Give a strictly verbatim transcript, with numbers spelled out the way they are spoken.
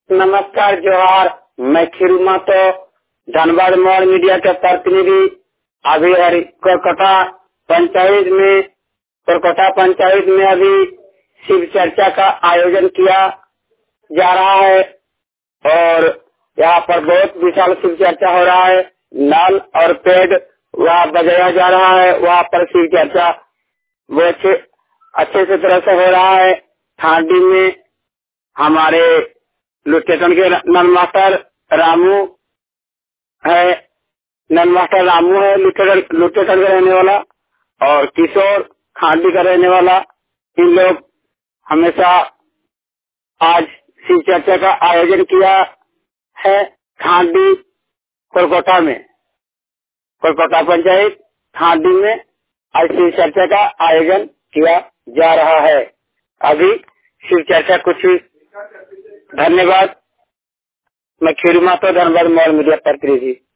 नमस्कार, जोहार। मैं खीरू तो धनबाद मॉल मीडिया के प्रतिनिधि अभी कोलकाता पंचायत में कोलकाता पंचायत में अभी शिव चर्चा का आयोजन किया जा रहा है और यहाँ पर बहुत विशाल शिव चर्चा हो रहा है। नाल और पेड़ वहाँ बजाया जा रहा है। वहाँ पर शिव चर्चा वो अच्छे अच्छे से तरह से हो रहा है। थांडी में हमारे लोकेशन के नन मास्टर रामू है नन मास्टर रामू है लोकेशन का रहने वाला, और किशोर खांडी का रहने वाला। इन लोग हमेशा आज शिव चर्चा का आयोजन किया है खांडी कोलकाता में। कोलकाता पंचायत खांडी में आज शिव चर्चा का आयोजन किया जा रहा है। अभी शिव चर्चा कुछ धन्यवाद। मैं खीरू मातो धनबाद मॉल मीडिया प्रतिनिधि।